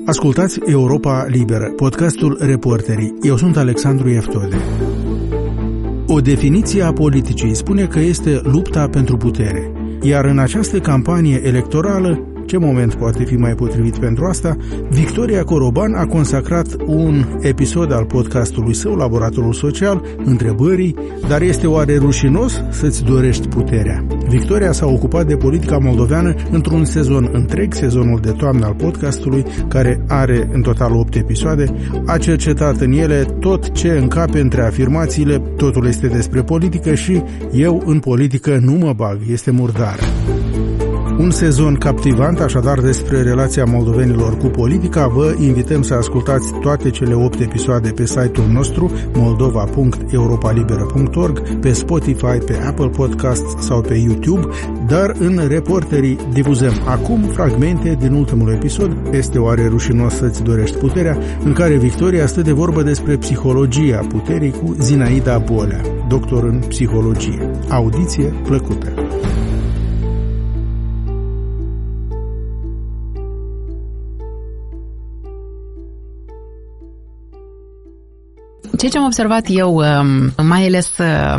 Ascultați Europa Liberă, podcastul Reporterii. Eu sunt Alexandru Eftode. O definiție a politicii spune că este lupta pentru putere. Iar în această campanie electorală, ce moment poate fi mai potrivit pentru asta, Victoria Coroban a consacrat un episod al podcastului său, Laboratorul Social, întrebării: dar este oare rușinos să-ți dorești puterea? Victoria s-a ocupat de politica moldoveană într-un sezon întreg, sezonul de toamnă al podcastului, care are în total 8 episoade. A cercetat în ele tot ce încape între afirmațiile "totul este despre politică" și "eu în politică nu mă bag, este murdară". Un sezon captivant, așadar, despre relația moldovenilor cu politica. Vă invităm să ascultați toate cele 8 episoade pe site-ul nostru moldova.europalibera.org, pe Spotify, pe Apple Podcasts sau pe YouTube, dar în Reporterii difuzăm acum fragmente din ultimul episod, Este oare rușinos să-ți dorești puterea?, în care Victoria stă de vorbă despre psihologia puterii cu Zinaida Bolea, doctor în psihologie. Audiție plăcută! Ceea ce am observat eu, mai ales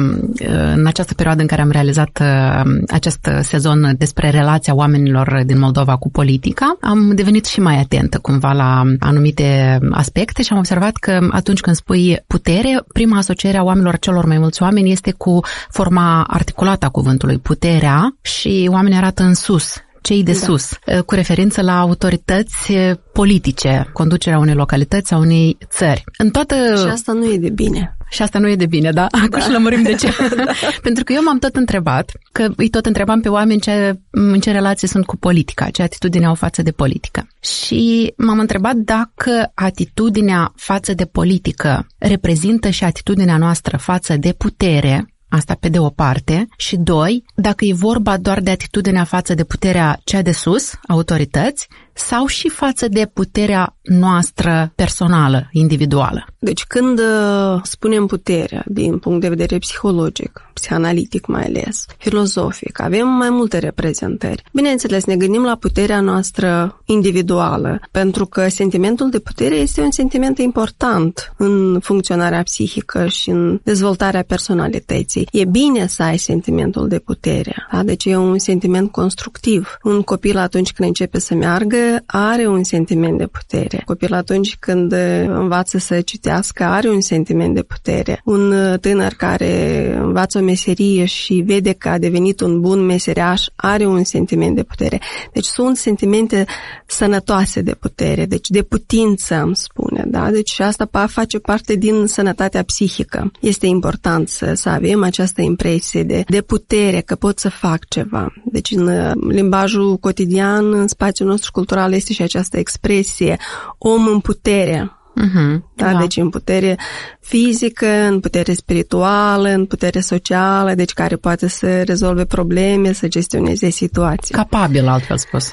în această perioadă în care am realizat acest sezon despre relația oamenilor din Moldova cu politica, am devenit și mai atentă cumva la anumite aspecte și am observat că atunci când spui putere, prima asociere a oamenilor, celor mai mulți oameni, este cu forma articulată a cuvântului puterea și oamenii arată în sus, cei de sus, cu referință la autorități politice, conducerea unei localități, a unei țări. Și asta nu e de bine. Și asta nu e de bine, da? Acum și lămurim de ce. Pentru că eu m-am tot întrebat, că îi tot întrebam pe oameni în ce relație sunt cu politica, ce atitudine au față de politică. Și m-am întrebat dacă atitudinea față de politică reprezintă și atitudinea noastră față de putere. Asta pe de o parte. Și doi, dacă e vorba doar de atitudinea față de puterea cea de sus, autorități, sau și față de puterea noastră personală, individuală. Deci când spunem puterea din punct de vedere psihologic, psihanalitic mai ales, filozofic, avem mai multe reprezentări. Bineînțeles, ne gândim la puterea noastră individuală, pentru că sentimentul de putere este un sentiment important în funcționarea psihică și în dezvoltarea personalității. E bine să ai sentimentul de putere, da? Deci e un sentiment constructiv. Un copil atunci când începe să meargă are un sentiment de putere. Copilul atunci când învață să citească are un sentiment de putere. Un tânăr care învață o meserie și vede că a devenit un bun meseriaș are un sentiment de putere. Deci sunt sentimente sănătoase de putere, deci de putință, îmi spune. Da? Deci asta face parte din sănătatea psihică. Este important să avem această impresie de putere, că pot să fac ceva. Deci în limbajul cotidian, în spațiul nostru cultural, este și această expresie om în putere. Da? Deci în putere fizică, în putere spirituală, în putere socială, deci care poate să rezolve probleme, să gestioneze situații. Capabil, altfel spus.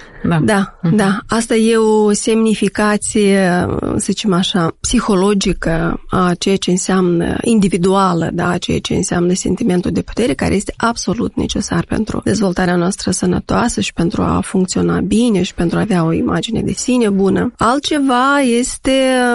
Da. Asta e o semnificație, să zicem așa, psihologică a ceea ce înseamnă individuală, da, a ceea ce înseamnă sentimentul de putere, care este absolut necesar pentru dezvoltarea noastră sănătoasă și pentru a funcționa bine și pentru a avea o imagine de sine bună. Altceva este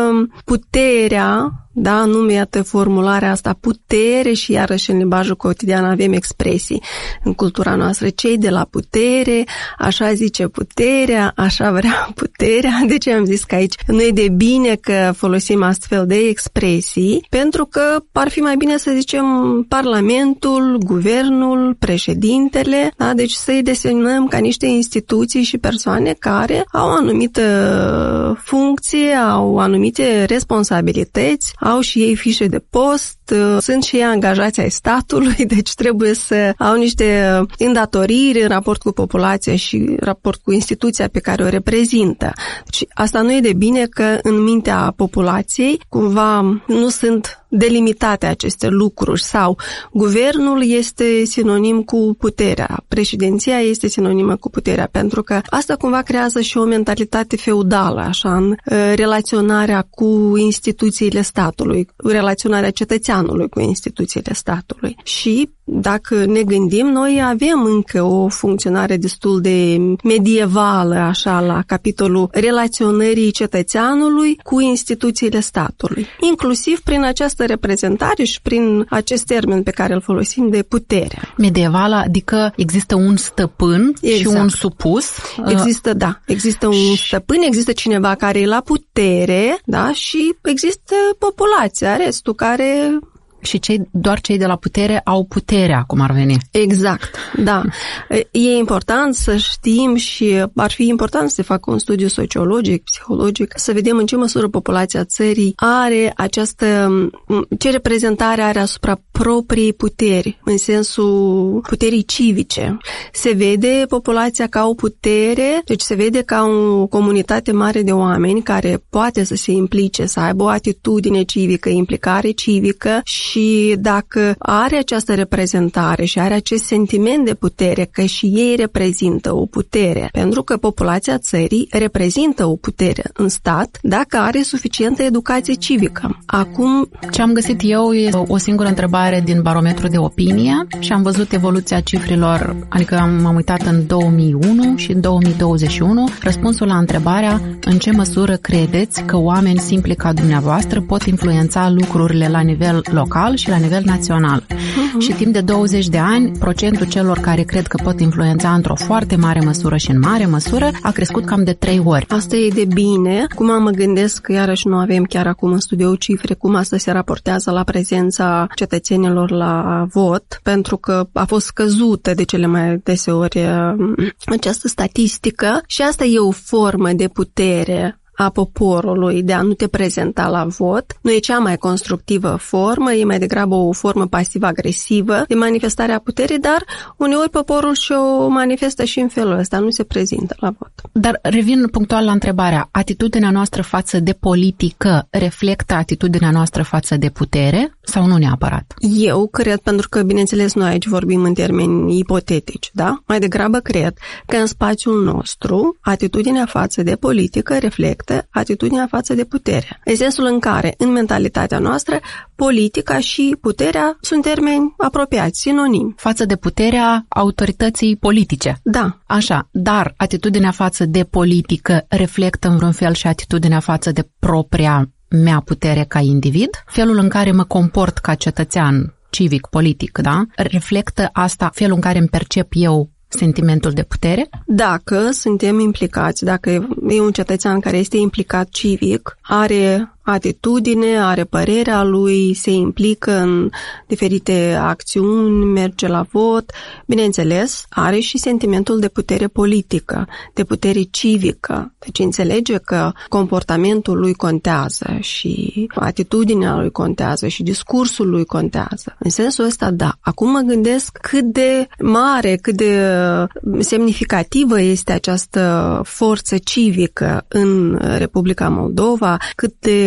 puterea, da, nume, iată formularea asta, putere, și iarăși în limbajul cotidian avem expresii în cultura noastră. Cei de la putere, așa zice puterea, așa vrea puterea. De ce am zis că aici nu e de bine că folosim astfel de expresii? Pentru că ar fi mai bine să zicem Parlamentul, Guvernul, președintele, da? Deci să-i desemnăm ca niște instituții și persoane care au o anumită funcție, au anumite responsabilități, au și ei fișe de post, sunt și ei angajați ai statului, deci trebuie să au niște îndatoriri în raport cu populația și în raport cu instituția pe care o reprezintă. Deci asta nu e de bine că în mintea populației cumva nu sunt delimitate aceste lucruri sau guvernul este sinonim cu puterea, președinția este sinonimă cu puterea, pentru că asta cumva creează și o mentalitate feudală, așa, în relaționarea cu instituțiile statului, relaționarea cetățeanului cetățeanului cu instituțiile statului. Și dacă ne gândim, noi avem încă o funcționare destul de medievală, așa, la capitolul relaționării cetățeanului cu instituțiile statului, inclusiv prin această reprezentare și prin acest termen pe care îl folosim de putere. Medievală, adică există un stăpân și un supus. Există un stăpân, există cineva care e la putere, da, și există populația, restul care... Și doar cei de la putere au puterea, cum ar veni. Exact, da. E important să știm și ar fi important să se facă un studiu sociologic, psihologic, să vedem în ce măsură populația țării are ce reprezentare are asupra propriei puteri, în sensul puterii civice. Se vede populația ca o putere, deci se vede ca o comunitate mare de oameni care poate să se implice, să aibă o atitudine civică, implicare civică. Și dacă are această reprezentare și are acest sentiment de putere, că și ei reprezintă o putere, pentru că populația țării reprezintă o putere în stat dacă are suficientă educație civică. Acum, ce am găsit eu e o singură întrebare din barometru de opinie și am văzut evoluția cifrilor, adică m-am uitat în 2001 și în 2021, răspunsul la întrebarea în ce măsură credeți că oameni simpli ca dumneavoastră pot influența lucrurile la nivel local și la nivel național. Și timp de 20 de ani, procentul celor care cred că pot influența într-o foarte mare măsură și în mare măsură a crescut cam de 3 ori. Asta e de bine. Acum mă gândesc că iarăși nu avem chiar acum în studiu cifre cum asta se raportează la prezența cetățenilor la vot, pentru că a fost scăzută de cele mai deseori această statistică și asta e o formă de putere a poporului de a nu te prezenta la vot. Nu e cea mai constructivă formă, e mai degrabă o formă pasiv-agresivă de manifestare a puterii, dar uneori poporul și-o manifestă și în felul ăsta, nu se prezintă la vot. Dar revin punctual la întrebarea, atitudinea noastră față de politică reflectă atitudinea noastră față de putere sau nu neapărat? Eu cred, pentru că, bineînțeles, noi aici vorbim în termeni ipotetici, da? Mai degrabă cred că în spațiul nostru atitudinea față de politică reflectă atitudinea față de putere. În sensul în care, în mentalitatea noastră, politica și puterea sunt termeni apropiați, sinonimi. Față de puterea autorității politice. Da. Așa, dar atitudinea față de politică reflectă în vreun fel și atitudinea față de propria mea putere ca individ? Felul în care mă comport ca cetățean civic, politic, da? Reflectă asta felul în care îmi percep eu sentimentul de putere? Dacă suntem implicați, dacă e un cetățean care este implicat civic, are atitudine, are părerea lui, se implică în diferite acțiuni, merge la vot, bineînțeles, are și sentimentul de putere politică, de putere civică. Deci înțelege că comportamentul lui contează și atitudinea lui contează și discursul lui contează. În sensul ăsta, da. Acum mă gândesc cât de mare, cât de semnificativă este această forță civică în Republica Moldova, cât de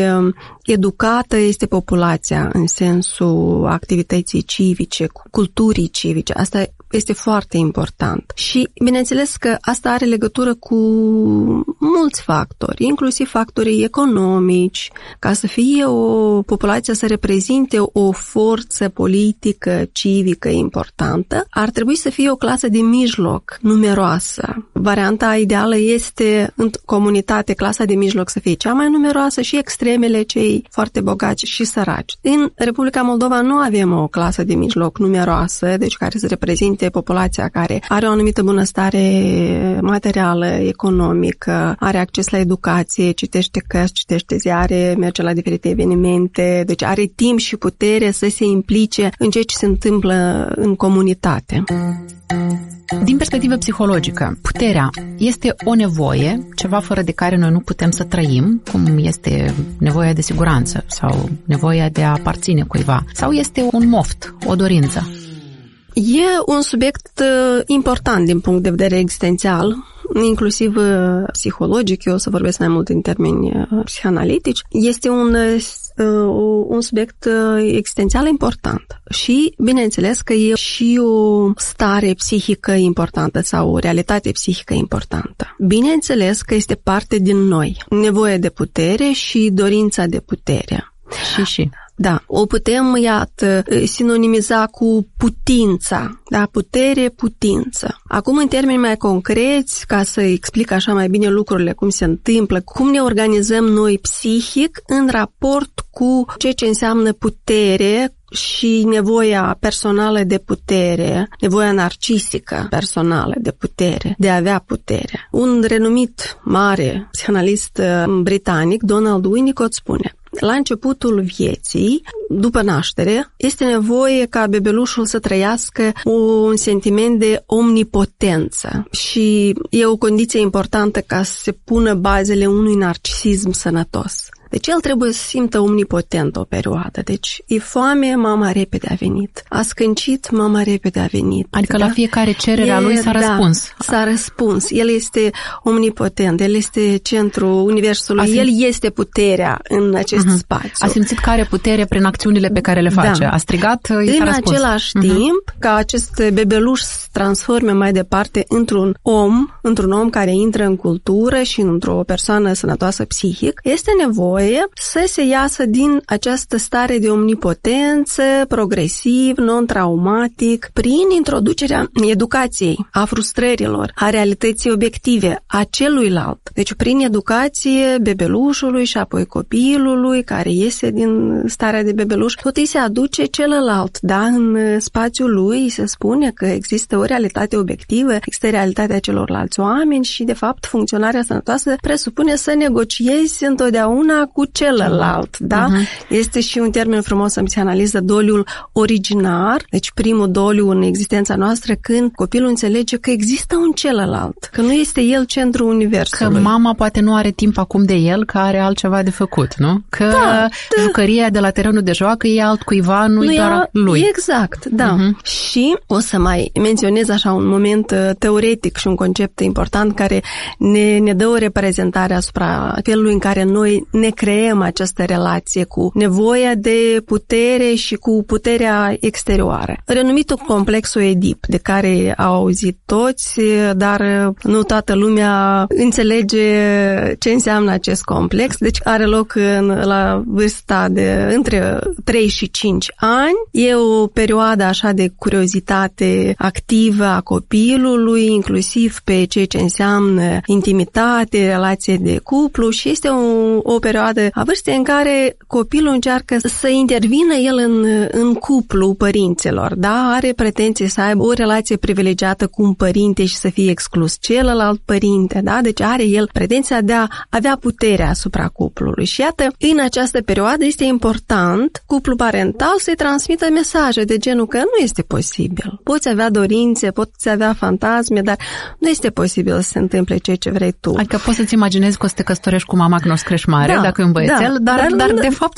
educată este populația în sensul activității civice, culturii civice. Asta este foarte important. Și bineînțeles că asta are legătură cu mulți factori, inclusiv factorii economici. Ca să fie o populație să reprezinte o forță politică, civică importantă, ar trebui să fie o clasă de mijloc numeroasă. Varianta ideală este în comunitate clasa de mijloc să fie cea mai numeroasă și extremele cei foarte bogați și săraci. În Republica Moldova nu avem o clasă de mijloc numeroasă, deci care să reprezinte populația care are o anumită bunăstare materială, economică, are acces la educație, citește cărți, citește ziare, merge la diferite evenimente, deci are timp și putere să se implice în ceea ce se întâmplă în comunitate. Din perspectivă psihologică, puterea este o nevoie, ceva fără de care noi nu putem să trăim, cum este nevoia de siguranță sau nevoia de a aparține cuiva, sau este un moft, o dorință? E un subiect important din punct de vedere existențial, inclusiv psihologic, eu o să vorbesc mai mult în termeni psihanalitici. Este un subiect existențial important și, bineînțeles, că e și o stare psihică importantă sau o realitate psihică importantă. Bineînțeles că este parte din noi, nevoia de putere și dorința de putere. Și. Da, o putem, iată, sinonimiza cu putința, da, putere, putință. Acum, în termeni mai concreți, ca să explic așa mai bine lucrurile, cum se întâmplă, cum ne organizăm noi psihic în raport cu ceea ce înseamnă putere și nevoia personală de putere, nevoia narcisică personală de putere, de a avea putere. Un renumit mare psihanalist britanic, Donald Winnicott, spune: la începutul vieții, după naștere, este nevoie ca bebelușul să trăiască un sentiment de omnipotență și e o condiție importantă ca să se pună bazele unui narcisism sănătos. Deci el trebuie să simtă omnipotent o perioadă. Deci e foame, mama repede a venit. A scâncit, mama repede a venit. Adică la fiecare cerere a lui s-a răspuns. S-a răspuns. El este omnipotent, el este centrul universului, el este puterea în acest spațiu. A simțit că are putere prin acțiunile pe care le face. A strigat, i s-a răspuns. În același timp, ca acest bebeluș să se transforme mai departe într-un om care intră în cultură și într-o persoană sănătoasă psihic, este nevoie să se iasă din această stare de omnipotență, progresiv, non-traumatic, prin introducerea educației, a frustrărilor, a realității obiective, a celuilalt. Deci prin educație bebelușului și apoi copilului care iese din starea de bebeluș, tot îi se aduce celălalt, da? În spațiul lui îi se spune că există o realitate obiectivă, există realitatea celorlalți oameni și, de fapt, funcționarea sănătoasă presupune să negociezi întotdeauna cu celălalt, da? Este și un termen frumos în psihanaliză, doliul originar, deci primul doliu în existența noastră, când copilul înțelege că există un celălalt, că nu este el centrul universului. Că mama poate nu are timp acum de el, că are altceva de făcut, nu? Că jucăria de la terenul de joacă e altcuiva, nu e doar lui. Exact, da. Și o să mai menționez așa un moment teoretic și un concept important care ne dă o reprezentare asupra felului în care noi ne creăm această relație cu nevoia de putere și cu puterea exterioară. Renumitul complex Oedip, de care au auzit toți, dar nu toată lumea înțelege ce înseamnă acest complex. Deci are loc la vârsta de între 3 și 5 ani. E o perioadă așa de curiozitate activă a copilului, inclusiv pe ceea ce înseamnă intimitate, relație de cuplu și este o perioadă a vârstei în care copilul încearcă să intervină el în cuplu părinților, da? Are pretenții să aibă o relație privilegiată cu un părinte și să fie exclus celălalt părinte, da? Deci are el pretenția de a avea puterea asupra cuplului. Și iată, în această perioadă este important cuplul parental să-i transmită mesaje de genul că nu este posibil. Poți avea dorințe, poți avea fantasme, dar nu este posibil să se întâmple ceea ce vrei tu. Adică poți să-ți imaginezi că o să te căsătorești cu mama când o să crești mare, dacă e un băiețel, dar de fapt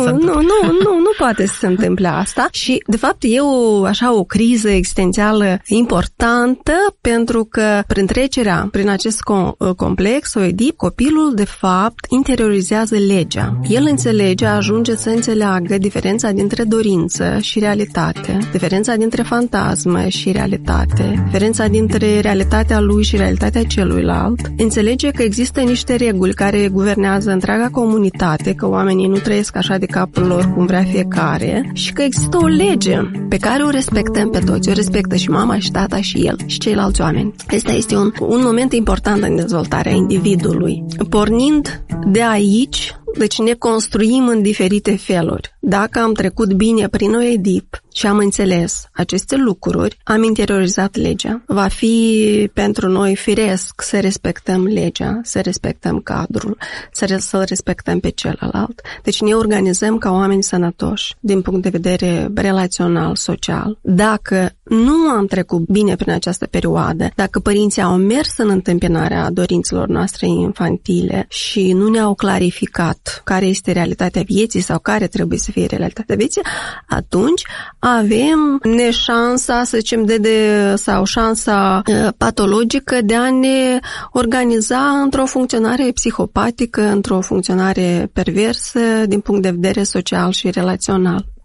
nu poate să se întâmple asta. Și, de fapt, e o criză existențială importantă pentru că prin trecerea prin acest complex Oedip, copilul, de fapt, interiorizează legea. El ajunge să înțeleagă diferența dintre dorință și realitate, diferența dintre fantasmă și realitate, diferența dintre realitatea lui și realitatea celuilalt. Înțelege că există niște reguli care guvernează întreaga comunitate, că oamenii nu trăiesc așa de capul lor cum vrea fiecare și că există o lege pe care o respectăm pe toți. O respectă și mama și tata și el și ceilalți oameni. Asta este un moment important în dezvoltarea individului. Pornind de aici, deci ne construim în diferite feluri. Dacă am trecut bine prin Oedip și am înțeles aceste lucruri, am interiorizat legea. Va fi pentru noi firesc să respectăm legea, să respectăm cadrul, să respectăm pe celălalt. Deci ne organizăm ca oameni sănătoși din punct de vedere relațional, social. Dacă nu am trecut bine prin această perioadă, dacă părinții au mers în întâmpinarea dorințelor noastre infantile și nu ne-au clarificat care este realitatea vieții sau care trebuie să fie realitatea vieții, atunci avem neșansa, să zicem, sau șansa patologică de a ne organiza într-o funcționare psihopatică, într-o funcționare perversă din punct de vedere social și relațional.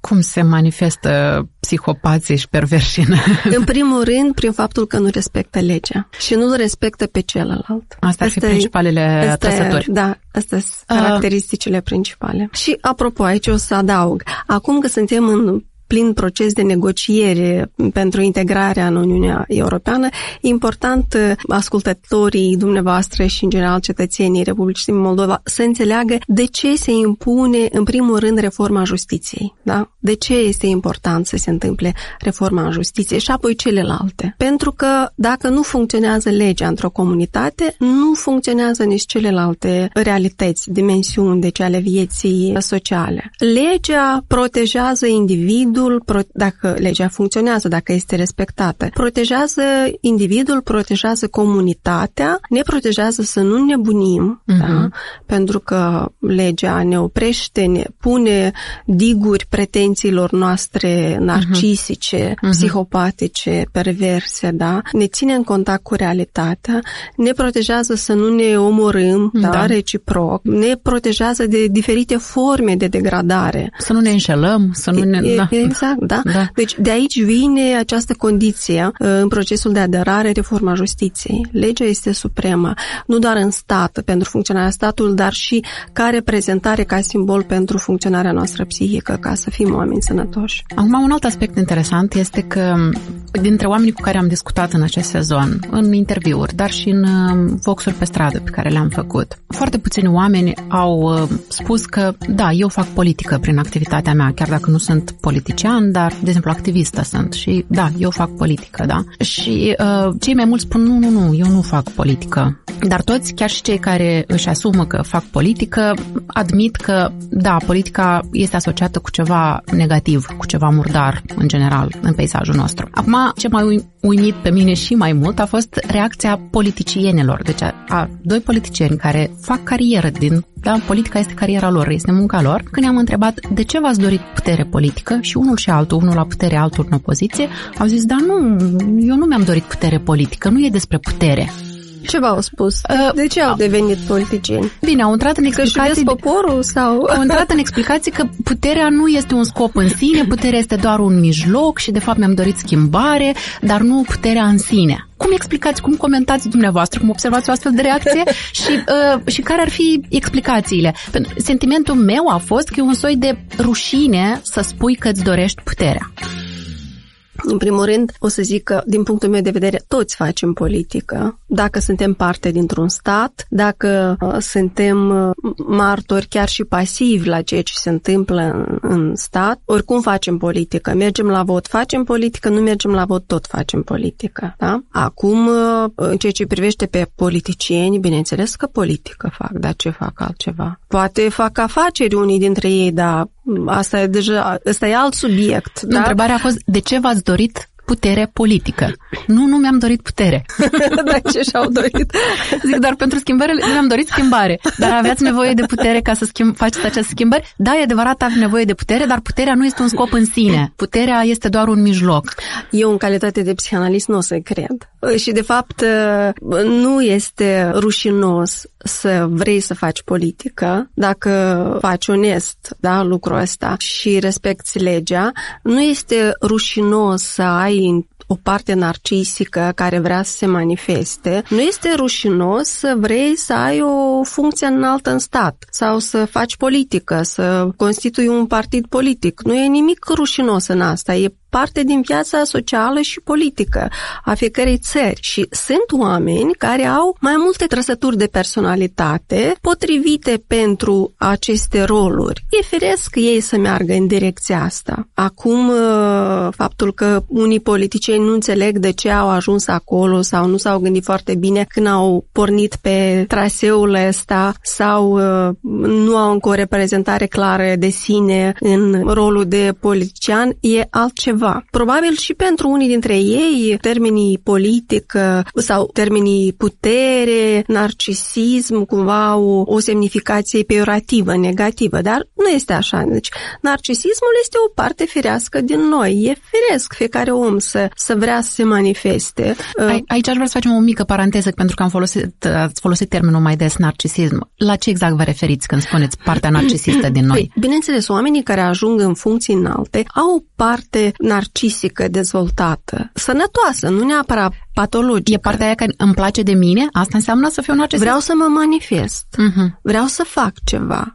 Cum se manifestă psihopații și perversi? În primul rând, prin faptul că nu respectă legea și nu-l respectă pe celălalt. Astea ar fi principalele trăsături. Da, astea sunt caracteristicile principale. Și, apropo, aici o să adaug. Acum că suntem în plin proces de negociere pentru integrarea în Uniunea Europeană, e important ascultătorii dumneavoastră și, în general, cetățenii Republicii Moldova să înțeleagă de ce se impune, în primul rând, reforma justiției. Da? De ce este important să se întâmple reforma justiției și apoi celelalte. Pentru că dacă nu funcționează legea într-o comunitate, nu funcționează nici celelalte realități, dimensiuni, deci ale vieții sociale. Legea protejează individul, dacă legea funcționează, dacă este respectată. Protejează individul, protejează comunitatea, ne protejează să nu nebunim, da? Pentru că legea ne oprește, ne pune diguri pretențiilor noastre narcisice, psihopatice, perverse, da? Ne ține în contact cu realitatea, ne protejează să nu ne omorâm, da? Reciproc, ne protejează de diferite forme de degradare. Să nu ne înșelăm, să nu ne... Exact, da? Deci de aici vine această condiție în procesul de aderare, reforma justiției. Legea este supremă, nu doar în stat, pentru funcționarea statului, dar și ca reprezentare, ca simbol pentru funcționarea noastră psihică, ca să fim oameni sănătoși. Acum, un alt aspect interesant este că dintre oamenii cu care am discutat în acest sezon, în interviuri, dar și în voxuri pe stradă pe care le-am făcut, foarte puțini oameni au spus că, da, eu fac politică prin activitatea mea, chiar dacă nu sunt politician, dar, de exemplu, activistă sunt și, da, eu fac politică, da? Și cei mai mulți spun, nu, eu nu fac politică. Dar toți, chiar și cei care își asumă că fac politică, admit că, da, politica este asociată cu ceva negativ, cu ceva murdar, în general, în peisajul nostru. Acum, ce m-a uimit pe mine și mai mult a fost reacția politicienilor. Deci a doi politicieni care fac carieră din... Da, politica este cariera lor, este munca lor. Când i-am întrebat de ce v-ați dorit putere politică și unul și altul, unul la putere, altul în opoziție, au zis, da, nu, eu nu mi-am dorit putere politică, nu e despre putere. Ce v-au spus? De ce au devenit politicieni? Bine, au intrat în explicații... Că poporul sau... Au intrat în explicații că puterea nu este un scop în sine, puterea este doar un mijloc și de fapt mi-am dorit schimbare, dar nu puterea în sine. Cum explicați, cum comentați dumneavoastră, cum observați o astfel de reacție și care ar fi explicațiile? Sentimentul meu a fost că e un soi de rușine să spui că îți dorești puterea. În primul rând, o să zic că, din punctul meu de vedere, toți facem politică. Dacă suntem parte dintr-un stat, dacă suntem martori chiar și pasivi la ceea ce se întâmplă în stat, oricum facem politică. Mergem la vot, facem politică, nu mergem la vot, tot facem politică. Da? Acum, în ceea ce privește pe politicieni, bineînțeles că politică fac, dar ce fac altceva? Poate fac afaceri unii dintre ei, dar asta e alt subiect. Da? Întrebarea a fost, de ce v-ați dorit putere politică? Nu mi-am dorit putere. Dar ce și-au dorit? Zic, dar pentru schimbări mi-am dorit schimbare. Dar aveați nevoie de putere ca să faceți aceste schimbări? Da, e adevărat, aveți nevoie de putere, dar puterea nu este un scop în sine. Puterea este doar un mijloc. Eu, în calitate de psihanalist, nu o să cred. Și, de fapt, nu este rușinos să vrei să faci politică, dacă faci onest, da, lucrul ăsta și respecti legea, nu este rușinos să ai o parte narcisică care vrea să se manifeste. Nu este rușinos să vrei să ai o funcție înaltă în stat sau să faci politică, să constitui un partid politic. Nu e nimic rușinos în asta, e parte din viața socială și politică a fiecărei țări. Și sunt oameni care au mai multe trăsături de personalitate potrivite pentru aceste roluri. E firesc ei să meargă în direcția asta. Acum, faptul că unii politicieni nu înțeleg de ce au ajuns acolo sau nu s-au gândit foarte bine când au pornit pe traseul ăsta sau nu au încă o reprezentare clară de sine în rolul de politician, e altceva. ceva. Probabil și pentru unii dintre ei, termenii politică sau termenii putere, narcisism, cumva au o semnificație peiorativă, negativă, dar nu este așa. Deci, narcisismul este o parte firească din noi. E firesc fiecare om să vrea să se manifeste. Aici aș vrea să facem o mică paranteză, pentru că ați folosit termenul mai des, narcisism. La ce exact vă referiți când spuneți partea narcisistă din noi? Bineînțeles, oamenii care ajung în funcții înalte au o parte narcisică dezvoltată, sănătoasă, nu neapărat patologică. E partea aia că îmi place de mine? Asta înseamnă să fiu narcisist? Vreau să mă manifest. Vreau să fac ceva.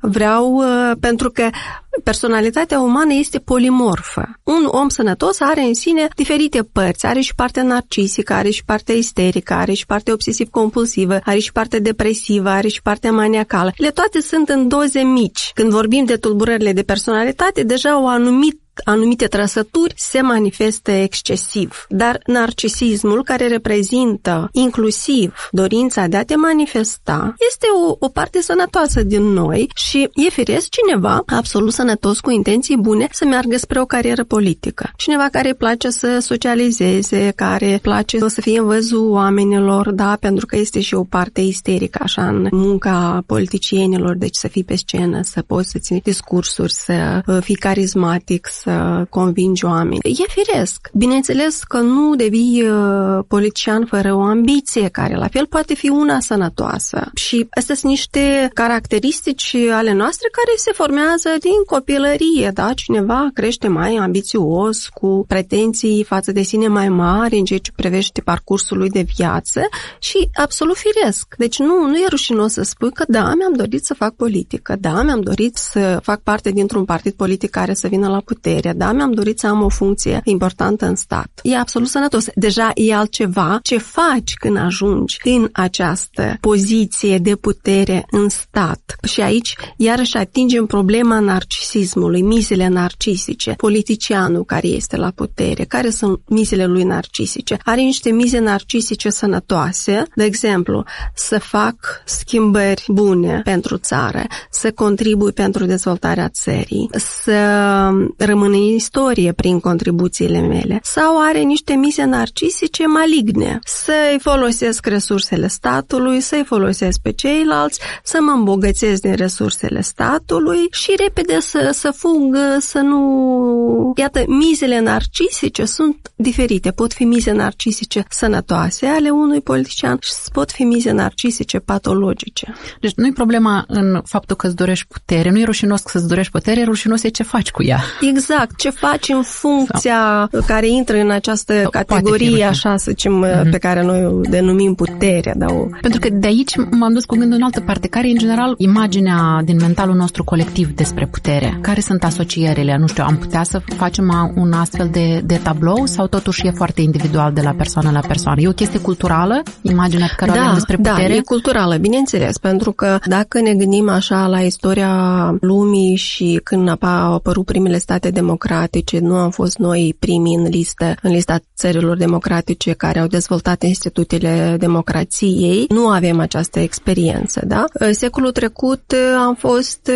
Pentru că personalitatea umană este polimorfă. Un om sănătos are în sine diferite părți. Are și partea narcisică, are și partea isterică, are și partea obsesiv-compulsivă, are și partea depresivă, are și partea maniacală. Le toate sunt în doze mici. Când vorbim de tulburările de personalitate, deja anumite trăsături se manifestă excesiv. Dar narcisismul, care reprezintă inclusiv dorința de a te manifesta, este o parte sănătoasă din noi și e firesc cineva absolut sănătos cu intenții bune să meargă spre o carieră politică. Cineva care îi place să socializeze, care îi place să fie în văzul oamenilor, da, pentru că este și o parte isterică așa în munca politicienilor, deci să fii pe scenă, să poți să ții discursuri, să fii carismatic, să convingi oameni. E firesc. Bineînțeles că nu devii politician fără o ambiție, care la fel poate fi una sănătoasă. Și astea sunt niște caracteristici ale noastre care se formează din copilărie, da? Cineva crește mai ambițios, cu pretenții față de sine mai mari în ceea ce privește parcursul lui de viață și absolut firesc. Deci nu e rușinos să spui că da, mi-am dorit să fac politică, da, mi-am dorit să fac parte dintr-un partid politic care să vină la putere, da, mi-am dorit să am o funcție importantă în stat. E absolut sănătos. Deja e altceva ce faci când ajungi în această poziție de putere în stat. Și aici iarăși atingem problema narcisismului, mizele narcisice. Politicianul care este la putere, care sunt mizele lui narcisice? Are niște mize narcisice sănătoase, de exemplu, să fac schimbări bune pentru țară, să contribui pentru dezvoltarea țării, să rămână în istorie prin contribuțiile mele. Sau are niște mize narcisice maligne, să-i folosesc resursele statului, să-i folosesc pe ceilalți, să mă îmbogățesc din resursele statului și repede să fug, să nu... Iată, mizele narcisice sunt diferite. Pot fi mize narcisice sănătoase ale unui politician și pot fi mize narcisice patologice. Deci nu e problema în faptul că îți dorești putere, nu e rușinos că îți dorești putere, e rușinos e ce faci cu ea. Exact, ce faci în funcția care intră în această categorie, așa să zicem, pe care noi o denumim puterea. Pentru că de aici m-am dus cu gândul în altă parte. Care e, în general, imaginea din mentalul nostru colectiv despre putere? Care sunt asocierile? Nu știu, am putea să facem un astfel de tablou sau totuși e foarte individual de la persoană la persoană? E o chestie culturală, imaginea pe care o avem despre putere? Da, e culturală, bineînțeles, pentru că dacă ne gândim așa la istoria lumii și când au apărut primele state democratice, nu am fost noi primii în lista țărilor democratice care au dezvoltat institutele democrației, nu avem această experiență, da? Secolul trecut am fost,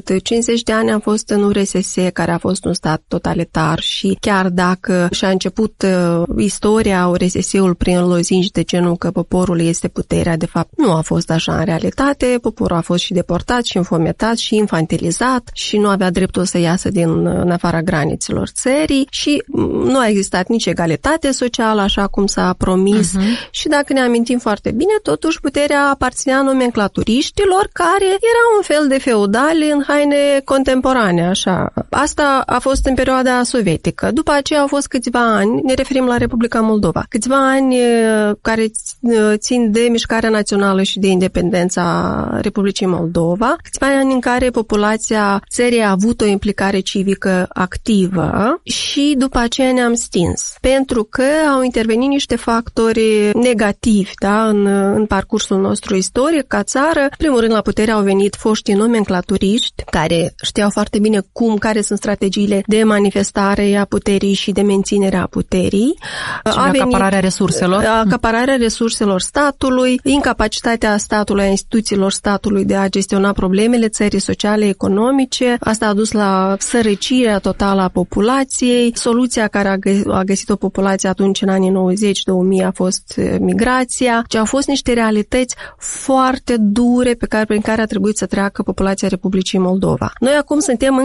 50 de ani am fost în URSS, care a fost un stat totalitar și chiar dacă și-a început istoria URSS-ul prin lozinci de genul că poporul este puterea, de fapt nu a fost așa în realitate, poporul a fost și deportat și înfometat și infantilizat și nu avea dreptul să iasă în afara granițelor țării și nu a existat nici egalitate socială, așa cum s-a promis și dacă ne amintim foarte bine, totuși puterea aparținea nomenclaturiștilor care erau un fel de feudali în haine contemporane, așa. Asta a fost în perioada sovietică. După aceea au fost câțiva ani, ne referim la Republica Moldova, câțiva ani care țin de mișcarea națională și de independența Republicii Moldova, câțiva ani în care populația țării a avut o implicare civică activă și după aceea ne-am stins. Pentru că au intervenit niște factori negativi, da, în parcursul nostru istoric ca țară. În primul rând, la putere au venit foștii nomenclaturiști care știau foarte bine care sunt strategiile de manifestare a puterii și de menținere a puterii. Și acapararea resurselor. Acapararea resurselor statului, incapacitatea statului, a instituțiilor statului de a gestiona problemele țării sociale, economice. Asta a dus la sărăcirea totală totală a populației. Soluția care a găsit-o populația atunci în anii 90-2000 a fost migrația, ci au fost niște realități foarte dure prin care a trebuit să treacă populația Republicii Moldova. Noi acum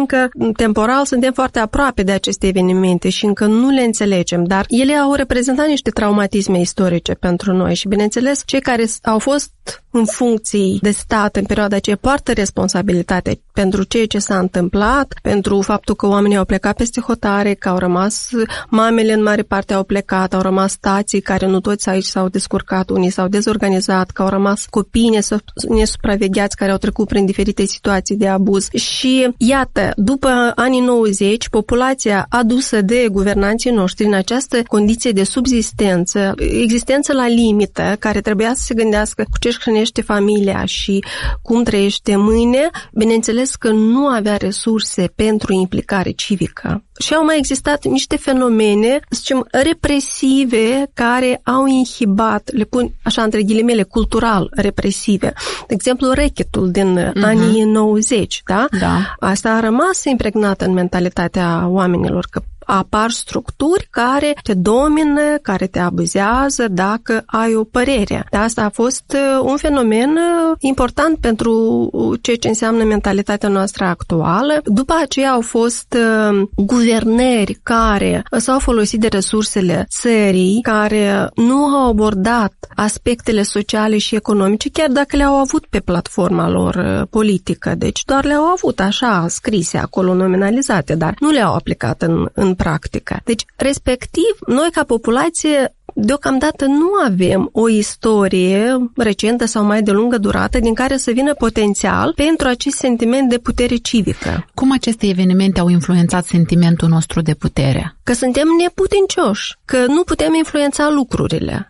temporal suntem foarte aproape de aceste evenimente și încă nu le înțelegem, dar ele au reprezentat niște traumatisme istorice pentru noi și, bineînțeles, cei care au fost în funcții de stat în perioada aceea poartă responsabilitate pentru ceea ce s-a întâmplat, pentru faptul că oamenii au plecat peste hotare, că au rămas, mamele în mare parte au plecat, au rămas tații care nu toți aici s-au descurcat, unii s-au dezorganizat, că au rămas copii nesupravegheați care au trecut prin diferite situații de abuz. Și iată, după anii 90, populația adusă de guvernanții noștri în această condiție de subzistență, existență la limită, care trebuia să se gândească cu ce-și hrănește familia și cum trăiește mâine, bineînțeles că nu avea resurse pentru implicare civică. Și au mai existat niște fenomene, să zicem, represive care au inhibat, le pun așa între ghilimele, cultural represive. De exemplu, rechetul din anii 90, da? Asta a rămas impregnată în mentalitatea oamenilor, că apar structuri care te domină, care te abuzează dacă ai o părere. De asta a fost un fenomen important pentru ceea ce înseamnă mentalitatea noastră actuală. După aceea au fost guvernări care s-au folosit de resursele țării, care nu au abordat aspectele sociale și economice, chiar dacă le-au avut pe platforma lor politică. Deci doar le-au avut așa scrise acolo, nominalizate, dar nu le-au aplicat în practică. Deci, respectiv, noi ca populație deocamdată nu avem o istorie recentă sau mai de lungă durată din care să vină potențial pentru acest sentiment de putere civică. Cum aceste evenimente au influențat sentimentul nostru de putere? Că suntem neputincioși, că nu putem influența lucrurile.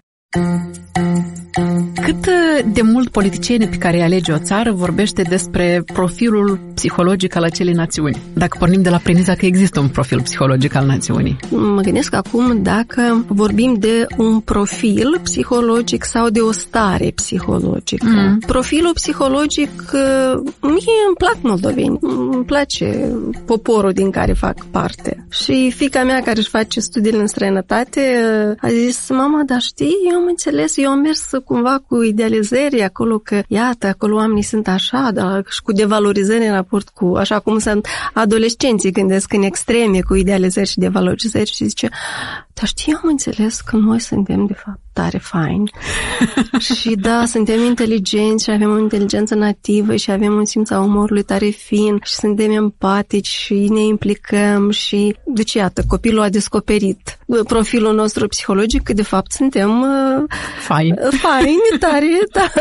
Cât de mult politicienii pe care îi alege o țară vorbește despre profilul psihologic al acelei națiuni? Dacă pornim de la premisa că există un profil psihologic al națiunii. Mă gândesc acum dacă vorbim de un profil psihologic sau de o stare psihologică. Profilul psihologic, mie îmi plac moldoveni, îmi place poporul din care fac parte. Și fiica mea care își face studiile în străinătate a zis, mama, dar știi, eu am înțeles, eu am mers cumva cu idealizări acolo, că iată, acolo oamenii sunt așa, dar și cu devalorizări în raport cu, așa cum sunt adolescenții, gândesc în extreme cu idealizări și devalorizări și zice, dar știi, eu am înțeles că noi suntem de fapt tare faini și da, suntem inteligenți și avem o inteligență nativă și avem un simț al umorului tare fin și suntem empatici și ne implicăm și, deci iată, copilul a descoperit profilul nostru psihologic, că de fapt suntem faini tare, da.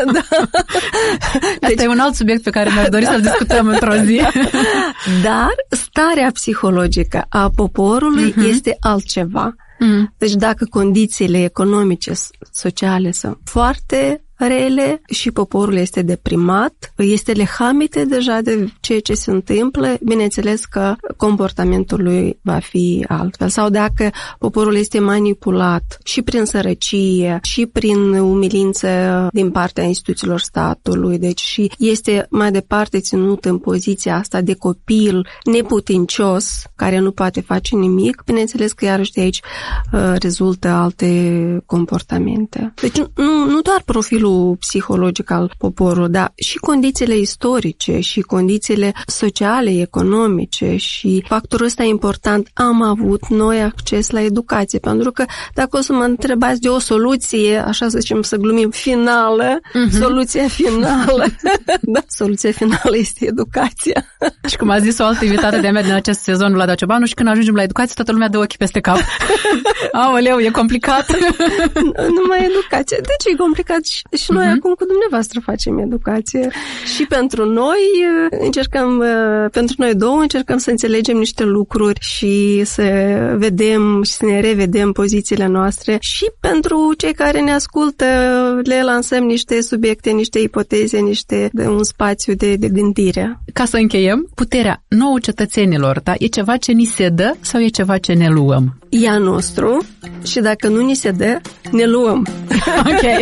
Deci, asta e un alt subiect pe care mi-aș dori să-l discutăm într-o zi. Dar starea psihologică a poporului este altceva. Deci dacă condițiile economice, sociale sunt foarte rele și poporul este deprimat, este lehamite deja de ceea ce se întâmplă, bineînțeles că comportamentul lui va fi altfel. Sau dacă poporul este manipulat și prin sărăcie, și prin umilință din partea instituțiilor statului, deci și este mai departe ținut în poziția asta de copil neputincios, care nu poate face nimic, bineînțeles că iarăși de aici rezultă alte comportamente. Deci nu doar profilul psihologic al poporului, dar și condițiile istorice și condițiile sociale, economice și factorul ăsta important, am avut noi acces la educație, pentru că dacă o să mă întrebați de o soluție, așa să zicem, să glumim, finală, soluția finală, da, soluția finală este educația. Și cum a zis o altă invitată de-a mea din acest sezon, Vlada Ciobanu, și când ajungem la educație, toată lumea dă ochii peste cap. Aoleu, e complicat. Numai educație. De ce e complicat? Și noi acum cu dumneavoastră facem educație. Și pentru noi încercăm, pentru noi două, încercăm să înțelegem niște lucruri și să vedem și să ne revedem pozițiile noastre. Și pentru cei care ne ascultă, le lansăm niște subiecte, niște ipoteze, un spațiu de gândire. Ca să încheiem, puterea nouă cetățenilor, da? E ceva ce ni se dă sau e ceva ce ne luăm? E a nostru și dacă nu ni se dă, ne luăm. Ok.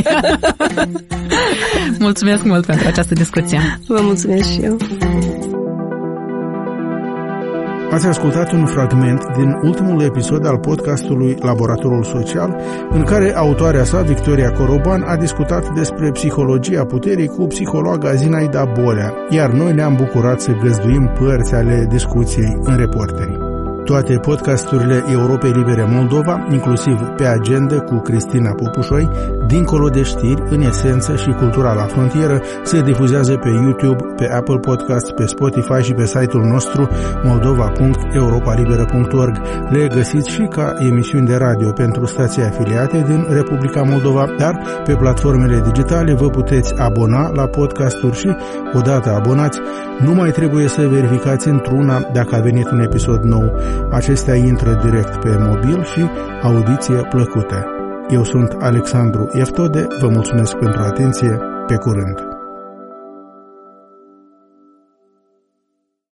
Mulțumesc mult pentru această discuție. Vă mulțumesc și eu. Ați ascultat un fragment din ultimul episod al podcastului Laboratorul Social, în care autoarea sa, Victoria Coroban, a discutat despre psihologia puterii cu psihologa Zinaida Bolea, iar noi ne-am bucurat să găzduim părți ale discuției în Reporteri. Toate podcasturile Europei Libere Moldova, inclusiv Pe Agenda cu Cristina Popușoi, Dincolo de știri, În esență și Cultura la frontieră, se difuzează pe YouTube, pe Apple Podcast, pe Spotify și pe site-ul nostru moldova.europalibera.org. Le găsiți și ca emisiuni de radio pentru stații afiliate din Republica Moldova, dar pe platformele digitale vă puteți abona la podcasturi și, odată abonați, nu mai trebuie să verificați într-una dacă a venit un episod nou. Acestea intră direct pe mobil și audiție plăcută. Eu sunt Alexandru Eftode, vă mulțumesc pentru atenție, pe curând!